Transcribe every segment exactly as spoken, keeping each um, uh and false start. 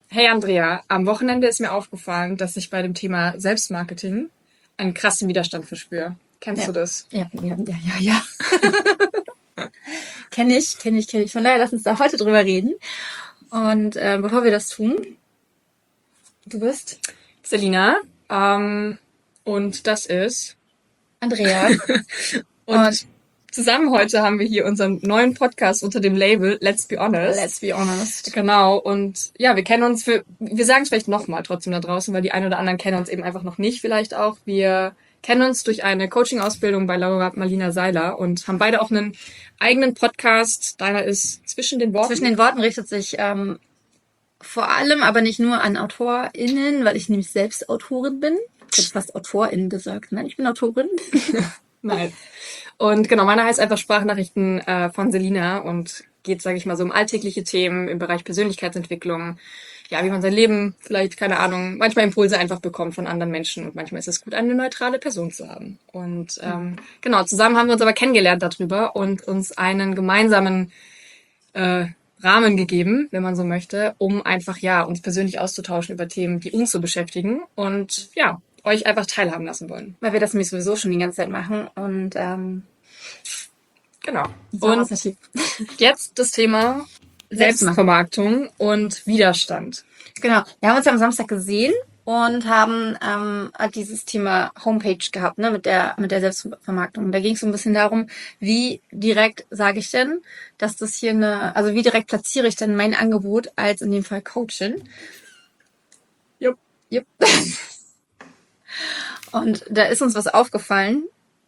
Hey Andrea, am Wochenende ist mir aufgefallen, dass ich bei dem Thema Selbstmarketing einen krassen Widerstand verspüre. Kennst Ja, du das? ja, ja, ja, ja, ja. Kenne ich, kenne ich, kenne ich. Von daher lass uns da heute drüber reden. Und äh, bevor wir das tun, du bist Selina. Ähm, und das ist. Andrea. Und Und zusammen heute haben wir hier unseren neuen Podcast unter dem Label Let's Be Honest. let's be honest. Genau. Und ja, wir kennen uns für, wir sagen es vielleicht nochmal trotzdem da draußen, weil die einen oder anderen kennen uns eben einfach noch nicht vielleicht auch. Wir kennen uns durch eine Coaching-Ausbildung bei Laura Marlina Seiler und haben beide auch einen eigenen Podcast. Deiner ist zwischen den Worten. Zwischen den Worten richtet sich ähm, vor allem, aber nicht nur an AutorInnen, weil ich nämlich selbst Autorin bin. Ich hätte fast AutorInnen gesagt. Nein, ich bin Autorin. Nein. Und genau, meiner heißt einfach Sprachnachrichten äh, von Selina und geht, sage ich mal, so um alltägliche Themen im Bereich Persönlichkeitsentwicklung. Ja, wie man sein Leben vielleicht, keine Ahnung, manchmal Impulse einfach bekommt von anderen Menschen und manchmal ist es gut, eine neutrale Person zu haben. Und ähm, genau, zusammen haben wir uns aber kennengelernt darüber und uns einen gemeinsamen äh, Rahmen gegeben, wenn man so möchte, um einfach, ja, uns persönlich auszutauschen über Themen, die uns so beschäftigen und ja, euch einfach teilhaben lassen wollen. Weil wir das nämlich sowieso schon die ganze Zeit machen. Und ähm, Genau. so Und außertief. jetzt das Thema Selbstvermarktung und Widerstand. Genau. Wir haben uns ja am Samstag gesehen und haben ähm, halt dieses Thema Homepage gehabt, ne, mit der mit der Selbstvermarktung. Da ging es so ein bisschen darum, wie direkt sage ich denn, dass das hier eine, also wie direkt platziere ich denn mein Angebot als in dem Fall Coachin. Jupp. Jupp. Und da ist uns was aufgefallen.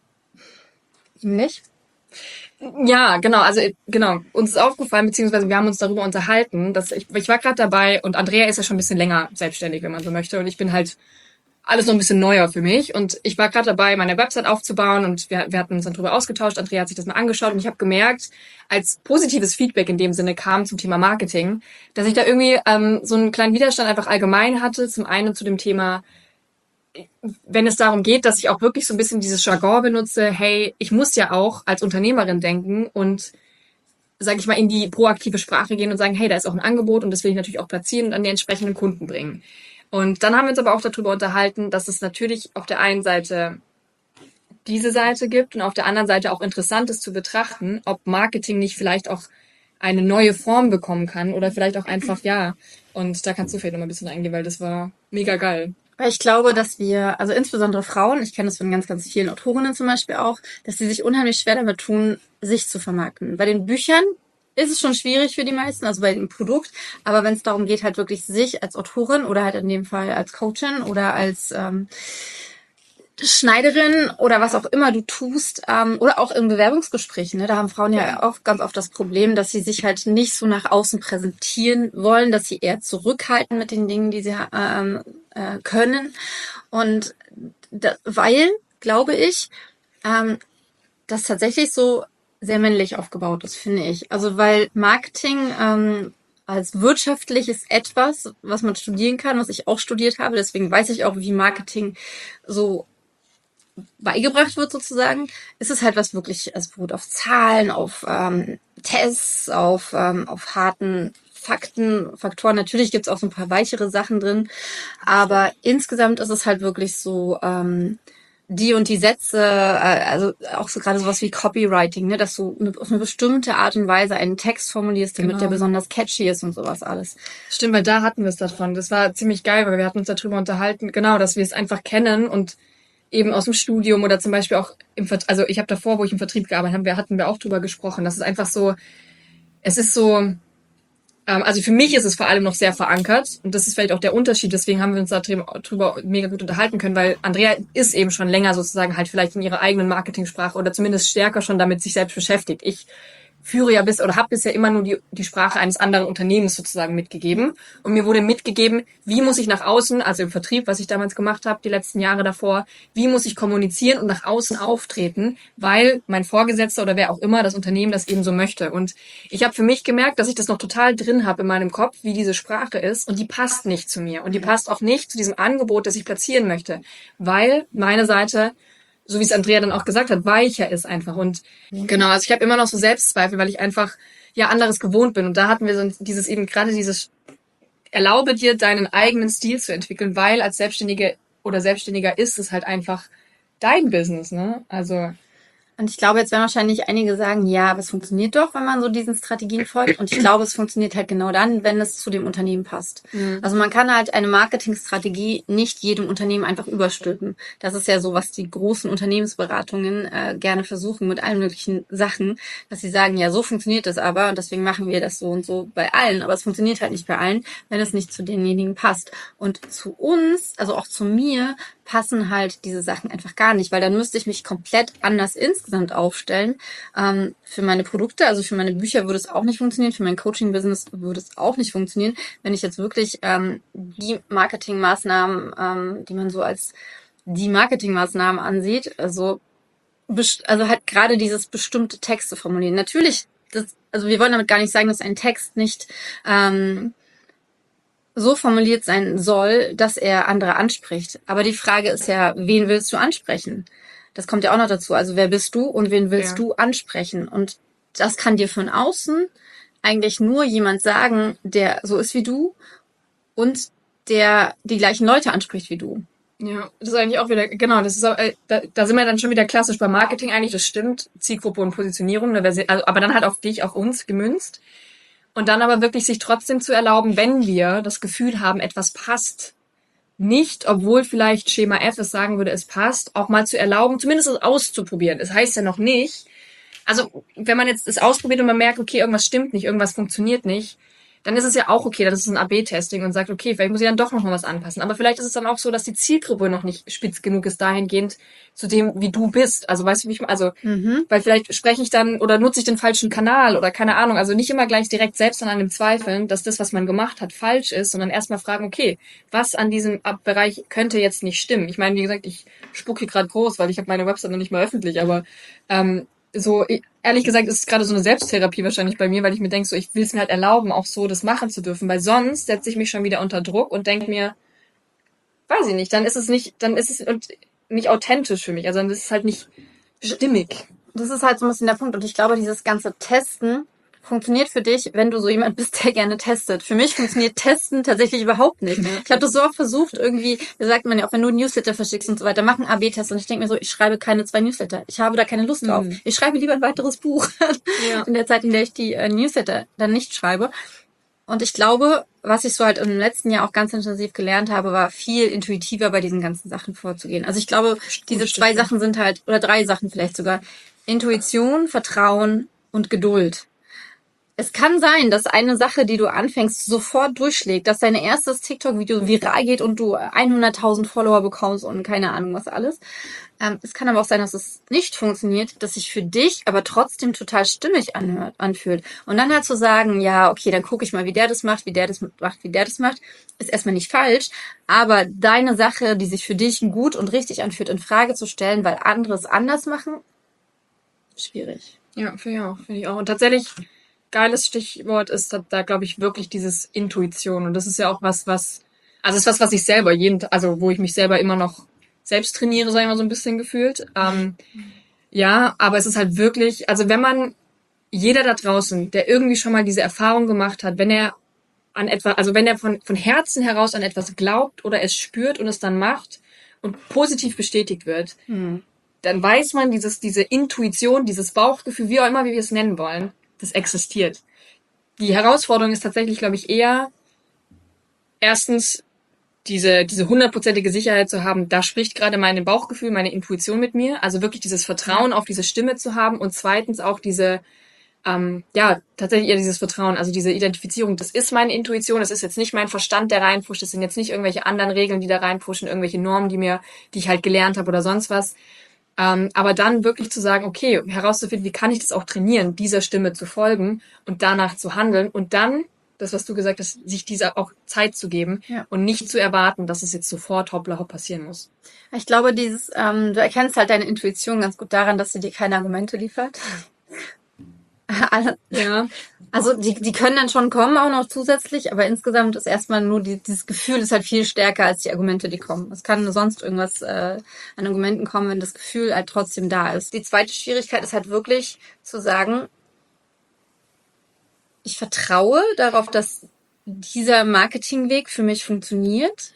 Nämlich? Ja, genau, also genau, uns ist aufgefallen, beziehungsweise wir haben uns darüber unterhalten, dass ich, ich war gerade dabei und Andrea ist ja schon ein bisschen länger selbstständig, wenn man so möchte, und ich bin halt alles noch ein bisschen neuer für mich und ich war gerade dabei, meine Website aufzubauen und wir, wir hatten uns dann darüber ausgetauscht, Andrea hat sich das mal angeschaut und ich habe gemerkt, als positives Feedback in dem Sinne kam zum Thema Marketing, dass ich da irgendwie ähm, so einen kleinen Widerstand einfach allgemein hatte, zum einen zu dem Thema, wenn es darum geht, dass ich auch wirklich so ein bisschen dieses Jargon benutze, hey, ich muss ja auch als Unternehmerin denken und, sage ich mal, in die proaktive Sprache gehen und sagen, hey, da ist auch ein Angebot und das will ich natürlich auch platzieren und an die entsprechenden Kunden bringen. Und dann haben wir uns aber auch darüber unterhalten, dass es natürlich auf der einen Seite diese Seite gibt und auf der anderen Seite auch interessant ist zu betrachten, ob Marketing nicht vielleicht auch eine neue Form bekommen kann oder vielleicht auch einfach, ja. Und da kannst du vielleicht noch mal ein bisschen eingehen, weil das war mega geil. Weil ich glaube, dass wir, also insbesondere Frauen, ich kenne das von ganz, ganz vielen Autorinnen zum Beispiel auch, dass sie sich unheimlich schwer damit tun, sich zu vermarkten. Bei den Büchern ist es schon schwierig für die meisten, also bei dem Produkt, aber wenn es darum geht, halt wirklich sich als Autorin oder halt in dem Fall als Coachin oder als ähm, Schneiderin oder was auch immer du tust, ähm, oder auch in Bewerbungsgesprächen, ne, da haben Frauen ja auch ganz oft das Problem, dass sie sich halt nicht so nach außen präsentieren wollen, dass sie eher zurückhalten mit den Dingen, die sie ähm, äh, können. Und da, weil, glaube ich, ähm, das tatsächlich so sehr männlich aufgebaut ist, finde ich. Also weil Marketing ähm, als wirtschaftliches etwas, was man studieren kann, was ich auch studiert habe, deswegen weiß ich auch, wie Marketing so beigebracht wird sozusagen, ist es halt was wirklich, es beruht auf Zahlen, auf ähm, Tests, auf, ähm, auf harten Fakten, Faktoren. Natürlich gibt's auch so ein paar weichere Sachen drin, aber insgesamt ist es halt wirklich so, ähm, die und die Sätze, äh, also auch so gerade sowas wie Copywriting, ne, dass du auf eine bestimmte Art und Weise einen Text formulierst, damit Genau. der besonders catchy ist und sowas alles. Stimmt, weil da hatten wir es davon. Das war ziemlich geil, weil wir hatten uns darüber unterhalten, genau, dass wir es einfach kennen und eben aus dem Studium oder zum Beispiel auch im Vertrieb, also ich habe davor, wo ich im Vertrieb gearbeitet habe, wir hatten wir auch drüber gesprochen. Das ist einfach so, es ist so, ähm, also für mich ist es vor allem noch sehr verankert und das ist vielleicht auch der Unterschied. Deswegen haben wir uns darüber mega gut unterhalten können, weil Andrea ist eben schon länger sozusagen halt vielleicht in ihrer eigenen Marketingsprache oder zumindest stärker schon damit sich selbst beschäftigt. Ich führe ja bis oder habe bisher immer nur die, die Sprache eines anderen Unternehmens sozusagen mitgegeben. Und mir wurde mitgegeben, wie muss ich nach außen, also im Vertrieb, was ich damals gemacht habe, die letzten Jahre davor, wie muss ich kommunizieren und nach außen auftreten, weil mein Vorgesetzter oder wer auch immer das Unternehmen das eben so möchte. Und ich habe für mich gemerkt, dass ich das noch total drin habe in meinem Kopf, wie diese Sprache ist. Und die passt nicht zu mir. Und die passt auch nicht zu diesem Angebot, das ich platzieren möchte. Weil meine Seite, so wie es Andrea dann auch gesagt hat, weicher ist einfach. Und genau, also ich habe immer noch so Selbstzweifel, weil ich einfach ja anderes gewohnt bin. Und da hatten wir so dieses eben gerade dieses erlaube dir, deinen eigenen Stil zu entwickeln, weil als Selbstständige oder Selbstständiger ist es halt einfach dein Business, ne? Also Und ich glaube, jetzt werden wahrscheinlich einige sagen, ja, aber es funktioniert doch, wenn man so diesen Strategien folgt. Und ich glaube, es funktioniert halt genau dann, wenn es zu dem Unternehmen passt. Mhm. Also man kann halt eine Marketingstrategie nicht jedem Unternehmen einfach überstülpen. Das ist ja so, was die großen Unternehmensberatungen äh, gerne versuchen mit allen möglichen Sachen, dass sie sagen, ja, so funktioniert das aber und deswegen machen wir das so und so bei allen. Aber es funktioniert halt nicht bei allen, wenn es nicht zu denjenigen passt. Und zu uns, also auch zu mir, passen halt diese Sachen einfach gar nicht, weil dann müsste ich mich komplett anders insgesamt aufstellen. Ähm, für meine Produkte, also für meine Bücher würde es auch nicht funktionieren, für mein Coaching-Business würde es auch nicht funktionieren, wenn ich jetzt wirklich ähm, die Marketingmaßnahmen, ähm, die man so als die Marketingmaßnahmen ansieht, also also halt gerade dieses bestimmte Texte formulieren. Natürlich, das, also wir wollen damit gar nicht sagen, dass ein Text nicht ähm, so formuliert sein soll, dass er andere anspricht. Aber die Frage ist ja, wen willst du ansprechen? Das kommt ja auch noch dazu. Also wer bist du und wen willst ja. du ansprechen? Und das kann dir von außen eigentlich nur jemand sagen, der so ist wie du und der die gleichen Leute anspricht wie du. Ja, das ist eigentlich auch wieder, genau, das ist auch, äh, da, da sind wir dann schon wieder klassisch beim Marketing eigentlich, das stimmt, Zielgruppe und Positionierung, da wär, also, aber dann halt auf dich, auf uns gemünzt. Und dann aber wirklich sich trotzdem zu erlauben, wenn wir das Gefühl haben, etwas passt nicht, obwohl vielleicht Schema F es sagen würde, es passt, auch mal zu erlauben, zumindest es auszuprobieren. Es heißt ja noch nicht, also wenn man jetzt es ausprobiert und man merkt, okay, irgendwas stimmt nicht, irgendwas funktioniert nicht, dann ist es ja auch okay, das ist ein A B Testing und sagt, okay, vielleicht muss ich dann doch noch mal was anpassen. Aber vielleicht ist es dann auch so, dass die Zielgruppe noch nicht spitz genug ist dahingehend zu dem, wie du bist. Also weißt du, wie ich meine? Also, Mhm. weil vielleicht spreche ich dann oder nutze ich den falschen Kanal oder keine Ahnung. Also nicht immer gleich direkt selbst an einem zweifeln, dass das, was man gemacht hat, falsch ist, sondern erstmal fragen, okay, was an diesem Bereich könnte jetzt nicht stimmen? Ich meine, wie gesagt, ich spucke hier gerade groß, weil ich habe meine Website noch nicht mal öffentlich, aber ähm, so, ehrlich gesagt, ist es gerade so eine Selbsttherapie wahrscheinlich bei mir, weil ich mir denke, so, ich will es mir halt erlauben, auch so das machen zu dürfen, weil sonst setze ich mich schon wieder unter Druck und denke mir, weiß ich nicht, dann ist es nicht, dann ist es nicht authentisch für mich, also dann ist es halt nicht stimmig. Das ist halt so ein bisschen der Punkt. Und ich glaube, dieses ganze Testen funktioniert für dich, wenn du so jemand bist, der gerne testet. Für mich funktioniert Testen tatsächlich überhaupt nicht. Ich habe das so oft versucht, irgendwie, da sagt man ja auch, wenn du Newsletter verschickst und so weiter, mach einen A B-Test. Und ich denke mir so, ich schreibe keine zwei Newsletter. Ich habe da keine Lust drauf. Mhm. Ich schreibe lieber ein weiteres Buch Ja. in der Zeit, in der ich die äh, Newsletter dann nicht schreibe. Und ich glaube, was ich so halt im letzten Jahr auch ganz intensiv gelernt habe, war viel intuitiver bei diesen ganzen Sachen vorzugehen. Also ich glaube, diese zwei Sachen sind halt, oder drei Sachen vielleicht sogar, Intuition, Vertrauen und Geduld. Es kann sein, dass eine Sache, die du anfängst, sofort durchschlägt, dass dein erstes TikTok-Video viral geht und du hunderttausend Follower bekommst und keine Ahnung was alles. Ähm, es kann aber auch sein, dass es nicht funktioniert, dass sich für dich aber trotzdem total stimmig anhört, anfühlt. Und dann halt zu sagen, ja, okay, dann gucke ich mal, wie der das macht, wie der das macht, wie der das macht, ist erstmal nicht falsch. Aber deine Sache, die sich für dich gut und richtig anfühlt, in Frage zu stellen, weil andere es anders machen, schwierig. Ja, finde ich auch, finde ich auch. Und tatsächlich, geiles Stichwort ist da, da glaube ich, wirklich dieses Intuition. Und das ist ja auch was, was, also es ist was, was ich selber jeden, also wo ich mich selber immer noch selbst trainiere, sag ich mal so ein bisschen gefühlt. Ähm, ja, aber es ist halt wirklich, also wenn man, jeder da draußen, der irgendwie schon mal diese Erfahrung gemacht hat, wenn er an etwas, also wenn er von, von Herzen heraus an etwas glaubt oder es spürt und es dann macht und positiv bestätigt wird, Hm. dann weiß man, dieses, diese Intuition, dieses Bauchgefühl, wie auch immer wie wir es nennen wollen, das existiert. Die Herausforderung ist tatsächlich, glaube ich, eher erstens diese diese hundertprozentige Sicherheit zu haben, da spricht gerade mein Bauchgefühl, meine Intuition mit mir, also wirklich dieses Vertrauen Ja. auf diese Stimme zu haben und zweitens auch diese ähm, ja, tatsächlich eher dieses Vertrauen, also diese Identifizierung, das ist meine Intuition, das ist jetzt nicht mein Verstand, der reinpusht, das sind jetzt nicht irgendwelche anderen Regeln, die da reinpushen, irgendwelche Normen, die mir, die ich halt gelernt habe oder sonst was. Ähm, aber dann wirklich zu sagen, okay, herauszufinden, wie kann ich das auch trainieren, dieser Stimme zu folgen und danach zu handeln und dann, das, was du gesagt hast, sich dieser auch Zeit zu geben Ja. und nicht zu erwarten, dass es jetzt sofort hoppla hopp passieren muss. Ich glaube, dieses, ähm, du erkennst halt deine Intuition ganz gut daran, dass sie dir keine Argumente liefert. Alle, Ja, also die, die können dann schon kommen, auch noch zusätzlich, aber insgesamt ist erstmal nur die, dieses Gefühl ist halt viel stärker als die Argumente, die kommen. Es kann sonst irgendwas äh, an Argumenten kommen, wenn das Gefühl halt trotzdem da ist. Die zweite Schwierigkeit ist halt wirklich zu sagen, ich vertraue darauf, dass dieser Marketingweg für mich funktioniert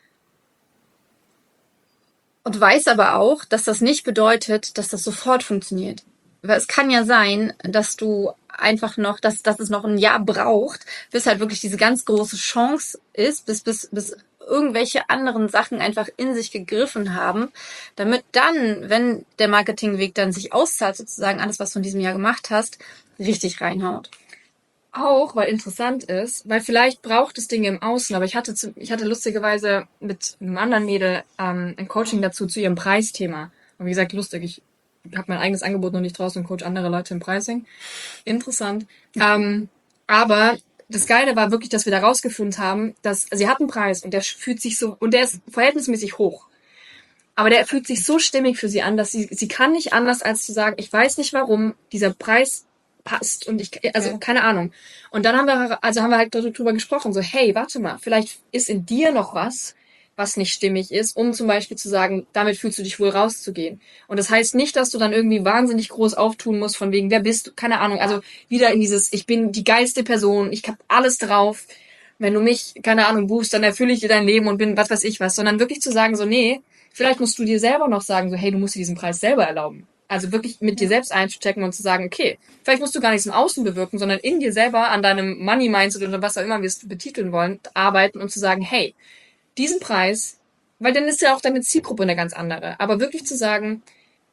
und weiß aber auch, dass das nicht bedeutet, dass das sofort funktioniert. Weil es kann ja sein, dass du einfach noch, dass, dass es noch ein Jahr braucht, bis halt wirklich diese ganz große Chance ist, bis, bis, bis irgendwelche anderen Sachen einfach in sich gegriffen haben, damit dann, wenn der Marketingweg dann sich auszahlt, sozusagen alles, was du in diesem Jahr gemacht hast, richtig reinhaut. Auch, weil interessant ist, weil vielleicht braucht es Dinge im Außen, aber ich hatte zu, ich hatte lustigerweise mit einem anderen Mädel ähm, ein Coaching dazu zu ihrem Preisthema. Und wie gesagt, lustig, ich habe mein eigenes Angebot noch nicht draußen und coach andere Leute im Pricing. Interessant. ähm, aber das Geile war wirklich, dass wir da rausgefunden haben, dass sie hat einen Preis und der fühlt sich so, und der ist verhältnismäßig hoch. Aber der fühlt sich so stimmig für sie an, dass sie, sie kann nicht anders als zu sagen, ich weiß nicht warum, dieser Preis passt und ich, also keine Ahnung. Und dann haben wir, also haben wir halt darüber gesprochen, so, hey, warte mal, vielleicht ist in dir noch was, was nicht stimmig ist, um zum Beispiel zu sagen, damit fühlst du dich wohl rauszugehen. Und das heißt nicht, dass du dann irgendwie wahnsinnig groß auftun musst, von wegen, wer bist du, keine Ahnung, also wieder in dieses, ich bin die geilste Person, ich hab alles drauf, wenn du mich, keine Ahnung, buchst, dann erfülle ich dir dein Leben und bin was weiß ich was, sondern wirklich zu sagen, so, nee, vielleicht musst du dir selber noch sagen, so, hey, du musst dir diesen Preis selber erlauben. Also wirklich mit dir selbst einzuchecken und zu sagen, okay, vielleicht musst du gar nichts im Außen bewirken, sondern in dir selber an deinem Money-Mindset oder was auch immer wir es betiteln wollen, arbeiten und zu sagen, hey, diesen Preis, weil dann ist ja auch deine Zielgruppe eine ganz andere. Aber wirklich zu sagen,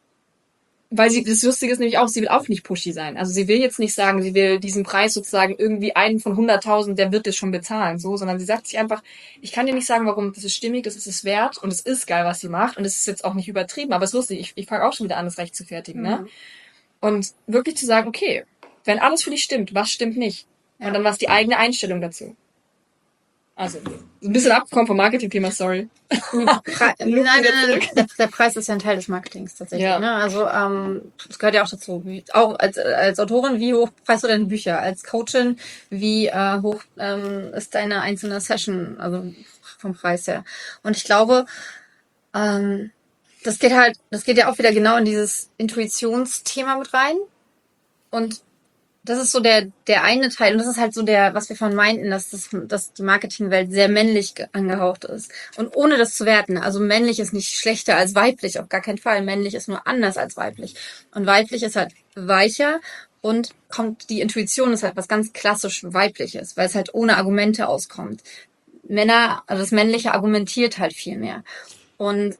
weil sie, das Lustige ist nämlich auch, sie will auch nicht pushy sein. Also sie will jetzt nicht sagen, sie will diesen Preis sozusagen irgendwie einen von hunderttausend, der wird es schon bezahlen, so, sondern sie sagt sich einfach, ich kann dir nicht sagen, warum, das ist stimmig, das ist es wert und es ist geil, was sie macht und es ist jetzt auch nicht übertrieben, aber es ist lustig, ich, ich fange auch schon wieder an, das recht zu fertigen, ne? Mhm. Und wirklich zu sagen, okay, wenn alles für dich stimmt, was stimmt nicht? Und dann was die eigene Einstellung dazu. Also, ein bisschen abgekommen vom Marketing-Thema, sorry. Pre nein, nein, nein, der, der Preis ist ja ein Teil des Marketings tatsächlich. Ja. Ne? Also ähm, das gehört ja auch dazu. Wie, auch als als Autorin, wie hoch preist du deine Bücher? Als Coachin, wie äh, hoch ähm, ist deine einzelne Session, also vom Preis her? Und ich glaube, ähm, das geht halt, das geht ja auch wieder genau in dieses Intuitionsthema mit rein. Und das ist so der der eine Teil und das ist halt so der, was wir von meinten, dass das, dass die Marketingwelt sehr männlich angehaucht ist. Und ohne das zu werten, also männlich ist nicht schlechter als weiblich, auf gar keinen Fall. Männlich ist nur anders als weiblich. Und weiblich ist halt weicher und kommt, die Intuition ist halt was ganz klassisch weibliches, weil es halt ohne Argumente auskommt. Männer, also das Männliche argumentiert halt viel mehr. Und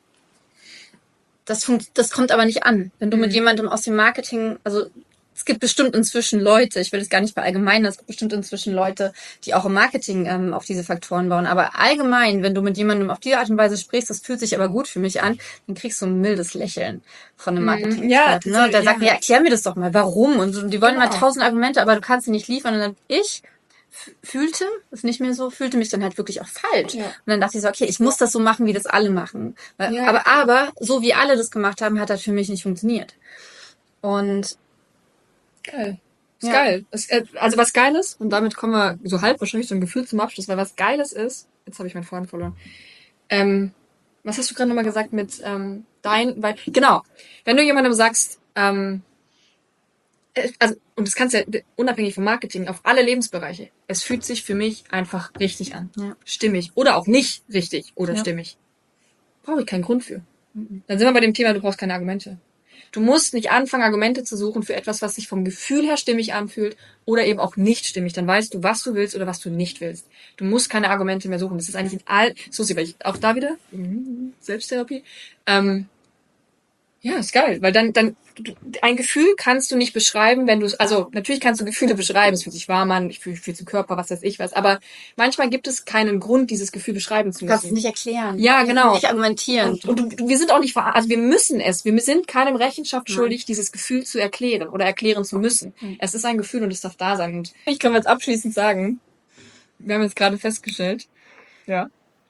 das funkt, das kommt aber nicht an. Wenn du mit jemandem aus dem Marketing, also es gibt bestimmt inzwischen Leute, ich will das gar nicht verallgemeinern, es gibt bestimmt inzwischen Leute, die auch im Marketing ähm, auf diese Faktoren bauen. Aber allgemein, wenn du mit jemandem auf die Art und Weise sprichst, das fühlt sich aber gut für mich an, dann kriegst du ein mildes Lächeln von einem Marketing-Experten. Ja, ne? Und der sagt, ja, erklär mir das doch mal, warum? Und so, die wollen genau. mal tausend Argumente, aber du kannst sie nicht liefern. Und dann ich fühlte, ist nicht mehr so, fühlte mich dann halt wirklich auch falsch. Ja. Und dann dachte ich so, okay, ich muss das so machen, wie das alle machen. Weil, ja. Aber, aber, so wie alle das gemacht haben, hat das für mich nicht funktioniert. Und geil. Ist ja. geil. Es, also was Geiles, und damit kommen wir so halb wahrscheinlich so ein Gefühl zum Abschluss, weil was Geiles ist, jetzt habe ich meinen Faden verloren. Ähm, was hast du gerade nochmal gesagt mit ähm, dein, weil, genau, wenn du jemandem sagst, ähm, also, und das kannst du ja unabhängig vom Marketing auf alle Lebensbereiche, es fühlt sich für mich einfach richtig an. Ja. Stimmig. Oder auch nicht richtig oder ja. stimmig. Brauche ich keinen Grund für. Mhm. Dann sind wir bei dem Thema, du brauchst keine Argumente. Du musst nicht anfangen, Argumente zu suchen für etwas, was sich vom Gefühl her stimmig anfühlt oder eben auch nicht stimmig. Dann weißt du, was du willst oder was du nicht willst. Du musst keine Argumente mehr suchen. Das ist eigentlich in all, so ist es, auch da wieder, Selbsttherapie, ähm, ja, ist geil, weil dann, dann, du, ein Gefühl kannst du nicht beschreiben, wenn du es, also, natürlich kannst du Gefühle beschreiben, es fühlt sich warm an, ich fühle, ich fühle zum Körper, was weiß ich was, aber manchmal gibt es keinen Grund, dieses Gefühl beschreiben zu müssen. Du kannst es nicht erklären. Ja, genau. Nicht argumentieren. Und, und, und wir sind auch nicht, also wir müssen es, wir sind keinem Rechenschaft Nein. schuldig, dieses Gefühl zu erklären oder erklären zu müssen. Mhm. Es ist ein Gefühl und es darf da sein. Und ich kann jetzt abschließend sagen, wir haben jetzt gerade festgestellt, ja,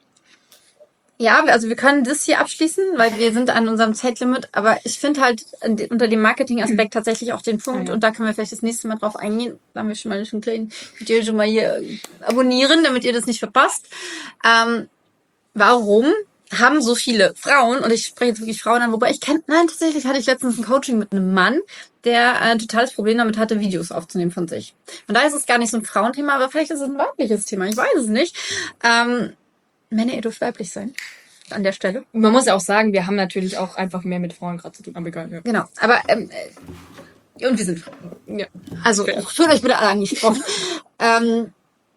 Ja, also wir können das hier abschließen, weil wir sind an unserem Zeitlimit. Aber ich finde halt unter dem Marketing-Aspekt tatsächlich auch den Punkt, ja. und da können wir vielleicht das nächste Mal drauf eingehen. Da haben wir schon mal einen kleinen Video schon mal hier abonnieren, damit ihr das nicht verpasst. Ähm, warum haben so viele Frauen, und ich spreche jetzt wirklich Frauen an, wobei ich kenne, nein, tatsächlich hatte ich letztens ein Coaching mit einem Mann, der ein totales Problem damit hatte, Videos aufzunehmen von sich. Und da ist es gar nicht so ein Frauenthema, aber vielleicht ist es ein weibliches Thema. Ich weiß es nicht. Ähm, Männer, ihr dürft weiblich sein. An der Stelle. Man muss ja auch sagen, wir haben natürlich auch einfach mehr mit Frauen gerade zu tun. Aber egal, ja. Genau. Aber, ähm, äh, und wir sind Frauen. Ja. Also, Okay. fühlt euch bitte alle angesprochen. ähm,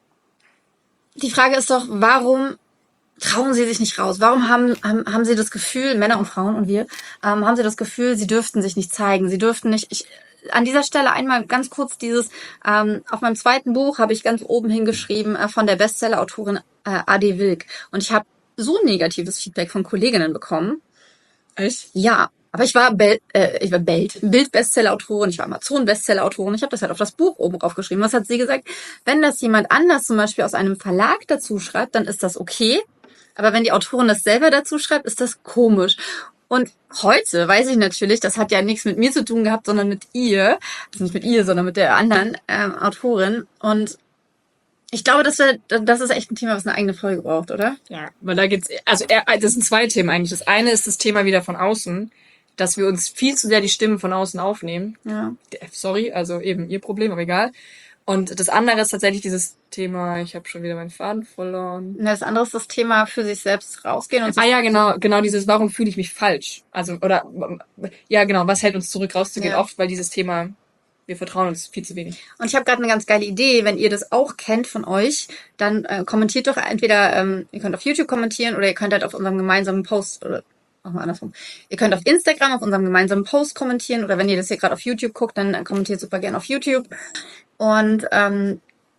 die Frage ist doch, warum trauen sie sich nicht raus? Warum haben, haben, haben sie das Gefühl, Männer und Frauen und wir, ähm, haben sie das Gefühl, sie dürften sich nicht zeigen, sie dürften nicht, ich, an dieser Stelle einmal ganz kurz dieses, ähm, auf meinem zweiten Buch habe ich ganz oben hingeschrieben äh, von der Bestseller-Autorin äh, A D Wilk. Und ich habe so negatives Feedback von Kolleginnen bekommen. Echt? Ja, aber ich war, Bel äh, ich war Bild, Bild-Bestseller-Autorin, ich war Amazon-Bestseller-Autorin, ich habe das halt auf das Buch oben draufgeschrieben. Was hat sie gesagt? Wenn das jemand anders zum Beispiel aus einem Verlag dazu schreibt, dann ist das okay. Aber wenn die Autorin das selber dazu schreibt, ist das komisch. Und heute weiß ich natürlich, das hat ja nichts mit mir zu tun gehabt, sondern mit ihr. Also nicht mit ihr, sondern mit der anderen ähm, Autorin. Und ich glaube, das, wär, das ist echt ein Thema, was eine eigene Folge braucht, oder? Ja, weil da geht's, also er, das sind zwei Themen eigentlich. Das eine ist das Thema wieder von außen, dass wir uns viel zu sehr die Stimmen von außen aufnehmen. Ja. Sorry, also eben ihr Problem, aber egal. Und das andere ist tatsächlich dieses Thema, ich habe schon wieder meinen Faden verloren. Das andere ist das Thema für sich selbst rausgehen und sich Ah ja, genau, genau dieses, warum fühle ich mich falsch? Also, oder, ja genau, was hält uns zurück rauszugehen? Ja. Oft, weil dieses Thema, wir vertrauen uns viel zu wenig. Und ich habe gerade eine ganz geile Idee, wenn ihr das auch kennt von euch, dann äh, kommentiert doch entweder, ähm, ihr könnt auf YouTube kommentieren oder ihr könnt halt auf unserem gemeinsamen Post, oder auch mal andersrum, ihr könnt auf Instagram auf unserem gemeinsamen Post kommentieren oder wenn ihr das hier gerade auf YouTube guckt, dann äh, kommentiert super gerne auf YouTube. Und ähm,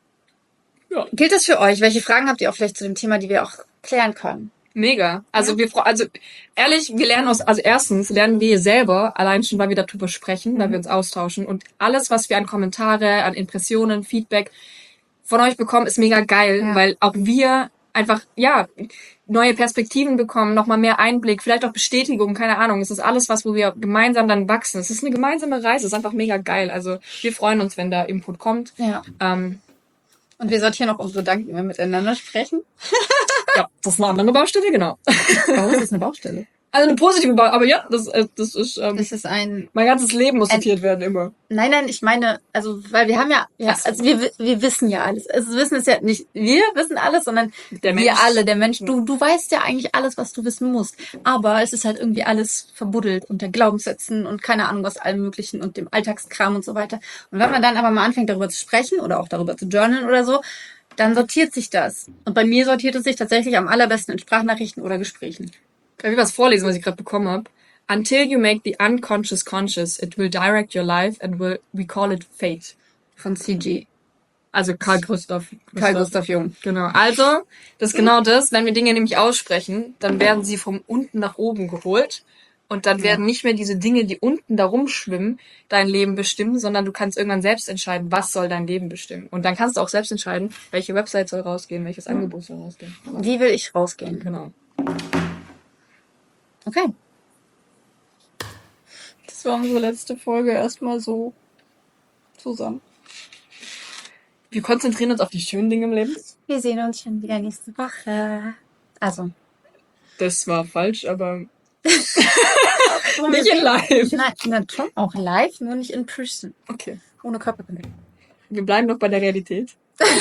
Ja. gilt das für euch? Welche Fragen habt ihr auch vielleicht zu dem Thema, die wir auch klären können? Mega. Also Ja. wir, fro- also ehrlich, wir lernen aus, also erstens lernen wir selber, allein schon, weil wir darüber sprechen, weil Mhm. wir uns austauschen und alles, was wir an Kommentare, an Impressionen, Feedback von euch bekommen, ist mega geil, Ja. weil auch wir einfach, ja, neue Perspektiven bekommen, nochmal mehr Einblick, vielleicht auch Bestätigung, keine Ahnung. Es ist alles was, wo wir gemeinsam dann wachsen. Es ist eine gemeinsame Reise, es ist einfach mega geil. Also wir freuen uns, wenn da Input kommt. Ja. Ähm, Und wir sortieren auch unsere Gedanken, wenn wir miteinander sprechen. ja, das ist eine andere Baustelle, genau. Warum ist das eine Baustelle? Also eine positive Baustelle, aber ja, das, äh, das ist, ähm, Das ist ein mein ganzes Leben muss Ein- sortiert werden, immer. Nein, nein, ich meine, also, weil wir haben ja, ja, Ach so. also wir, wir wissen ja alles. Also wissen ist ja nicht, wir wissen alles, sondern Der wir Mensch. alle, der Mensch. Du, du weißt ja eigentlich alles, was du wissen musst. Aber es ist halt irgendwie alles verbuddelt unter Glaubenssätzen und keine Ahnung was allem Möglichen und dem Alltagskram und so weiter. Und wenn man dann aber mal anfängt, darüber zu sprechen oder auch darüber zu journalen oder so, dann sortiert sich das. Und bei mir sortiert es sich tatsächlich am allerbesten in Sprachnachrichten oder Gesprächen. Kann ich was vorlesen, was ich gerade bekommen habe? Until you make the unconscious conscious, it will direct your life and will, we call it fate. Von C G. Also Karl Gustav. Karl Gustav Jung. Genau. Also, das ist genau das. Wenn wir Dinge nämlich aussprechen, dann werden sie von unten nach oben geholt. Und dann Ja. werden nicht mehr diese Dinge, die unten da rumschwimmen, dein Leben bestimmen, sondern du kannst irgendwann selbst entscheiden, was soll dein Leben bestimmen. Und dann kannst du auch selbst entscheiden, welche Website soll rausgehen, welches Angebot soll rausgehen. Wie will ich rausgehen? Genau. Okay. Das war unsere letzte Folge erstmal so zusammen. Wir konzentrieren uns auf die schönen Dinge im Leben. Wir sehen uns schon wieder nächste Woche. Also. Das war falsch, aber Nicht nicht in live. Nein, nein, schon auch live, nur nicht in person. Okay. Ohne Körperkontakt. Wir bleiben noch bei der Realität.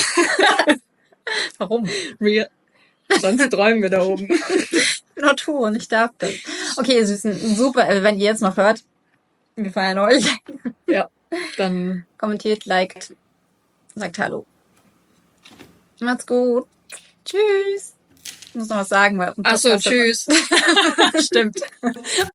Warum? Real. Sonst träumen wir da oben. Ich bin Autor und ich darf das. Okay, ihr Süßen, super, äh, wenn ihr jetzt noch hört. Wir feiern euch. Ja, dann Kommentiert, liked, sagt Hallo. Macht's gut. Tschüss. Ich muss noch was sagen, weil auf dem ach so, Podcast- tschüss. Stimmt.